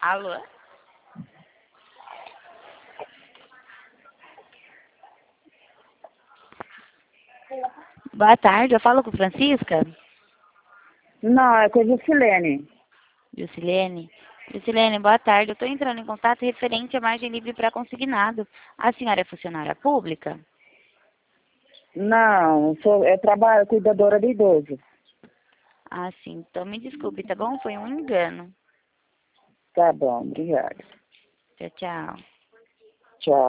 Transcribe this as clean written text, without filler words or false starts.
Alô? Boa tarde, eu falo com Francisca? Não, é com a Juscelene. Juscelene? Juscelene, boa tarde. Eu estou entrando em contato referente à margem livre para consignado. A senhora é funcionária pública? Não, eu trabalho cuidadora de idoso. Ah, sim. Então me desculpe, tá bom? Foi um engano. Tá bom, obrigada. Tchau, tchau.